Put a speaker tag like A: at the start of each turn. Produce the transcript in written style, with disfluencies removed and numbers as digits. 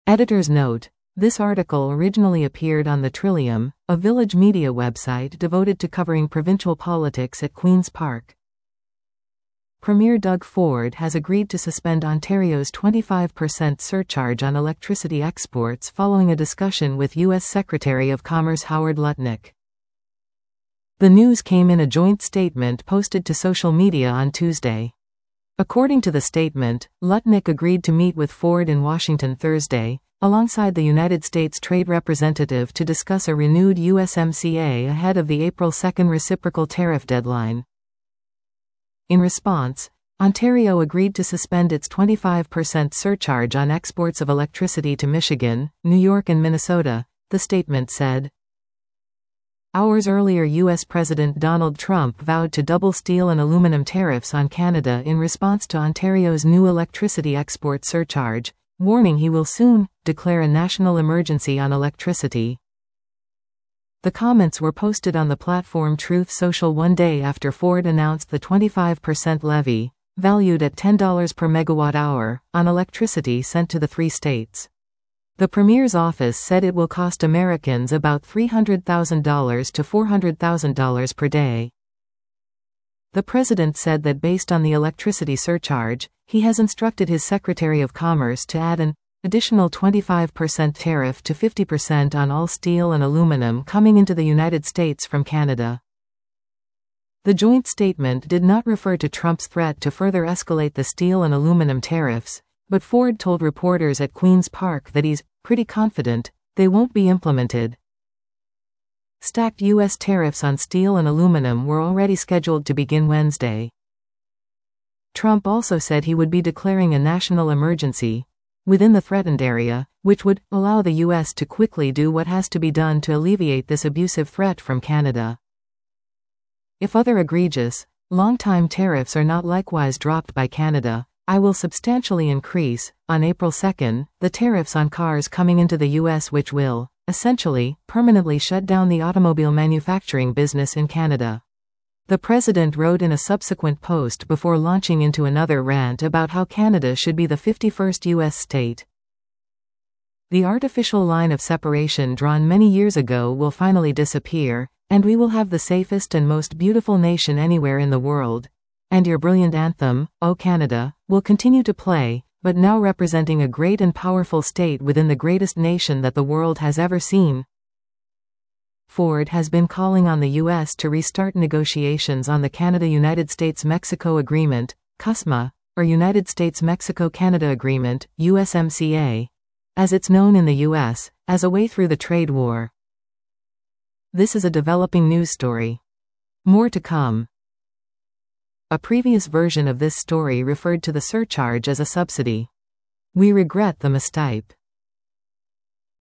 A: Editor's note: this article originally appeared on the Trillium, a Village media website devoted to covering provincial politics at Queen's Park. Premier Doug Ford has agreed to suspend Ontario's 25% surcharge on electricity exports following a discussion with U.S. Secretary of Commerce Howard Lutnick. The news came in a joint statement posted to social media on Tuesday. According to the statement, Lutnick agreed to meet with Ford in Washington Thursday, alongside the United States Trade Representative to discuss a renewed USMCA ahead of the April 2 reciprocal tariff deadline. In response, Ontario agreed to suspend its 25% surcharge on exports of electricity to Michigan, New York and Minnesota, the statement said. Hours earlier, U.S. President Donald Trump vowed to double steel and aluminum tariffs on Canada in response to Ontario's new electricity export surcharge, warning he will soon declare a national emergency on electricity. The comments were posted on the platform Truth Social one day after Ford announced the 25% levy, valued at $10 per megawatt-hour, on electricity sent to the three states. The Premier's office said it will cost Americans about $300,000 to $400,000 per day. The President said that based on the electricity surcharge, he has instructed his Secretary of Commerce to add an additional 25% tariff to 50% on all steel and aluminum coming into the United States from Canada. The joint statement did not refer to Trump's threat to further escalate the steel and aluminum tariffs, but Ford told reporters at Queen's Park that he's pretty confident they won't be implemented. Stacked U.S. tariffs on steel and aluminum were already scheduled to begin Wednesday. Trump also said he would be declaring a national emergency within the threatened area, which would allow the U.S. to quickly do what has to be done to alleviate this abusive threat from Canada. If other egregious, long-time tariffs are not likewise dropped by Canada, I will substantially increase, on April 2, the tariffs on cars coming into the U.S., which will, essentially, permanently shut down the automobile manufacturing business in Canada. The President wrote in a subsequent post before launching into another rant about how Canada should be the 51st U.S. state. The artificial line of separation drawn many years ago will finally disappear, and we will have the safest and most beautiful nation anywhere in the world. And your brilliant anthem, O Canada, will continue to play, but now representing a great and powerful state within the greatest nation that the world has ever seen. Ford has been calling on the U.S. to restart negotiations on the Canada-United States-Mexico Agreement, CUSMA, or United States-Mexico-Canada Agreement, USMCA, as it's known in the U.S., as a way through the trade war. This is a developing news story. More to come. A previous version of this story referred to the surcharge as a subsidy. We regret the mistype.